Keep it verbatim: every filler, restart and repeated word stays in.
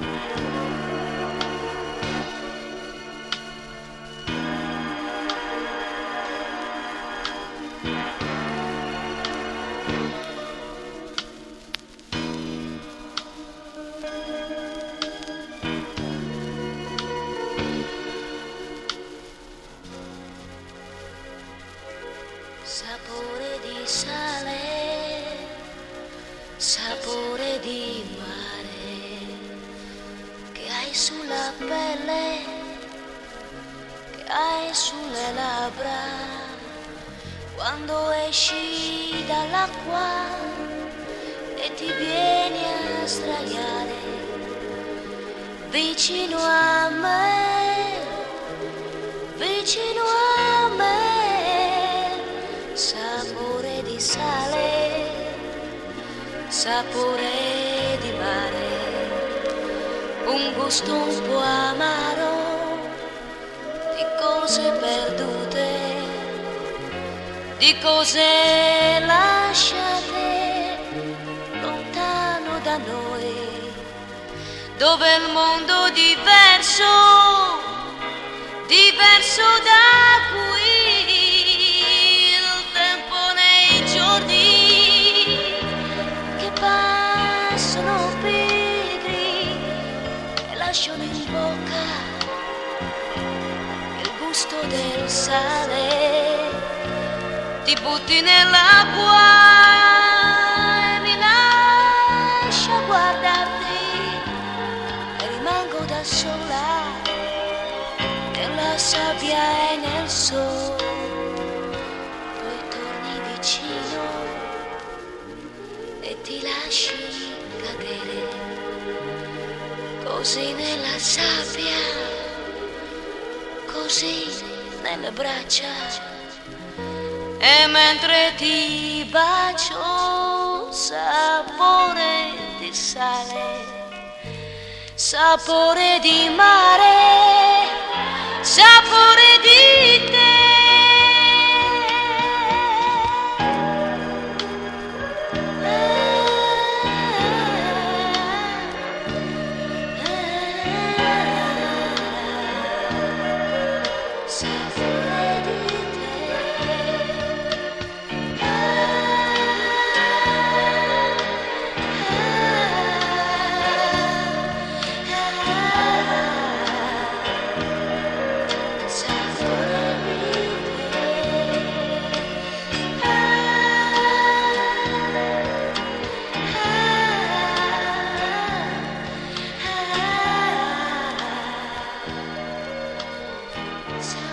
Sapore di sale, sapore di mare che hai sulla pelle, che hai sulle labbra, quando esci dall'acqua e ti vieni a sdraiare vicino a me, vicino a me. Sapore di sale, sapore di mare, un gusto un po' amaro di cose perdute, di cose lasciate lontano da noi, dove il mondo è diverso, diverso da qui. Lasciano in bocca il gusto del sale, ti butti nell'acqua e mi lascia guardarti e rimango da sola nella sabbia e nel sole, poi torni vicino e ti lasci cadere così nella sabbia, così nelle braccia, e mentre ti bacio, sapore di sale, sapore di mare, sapore di te. So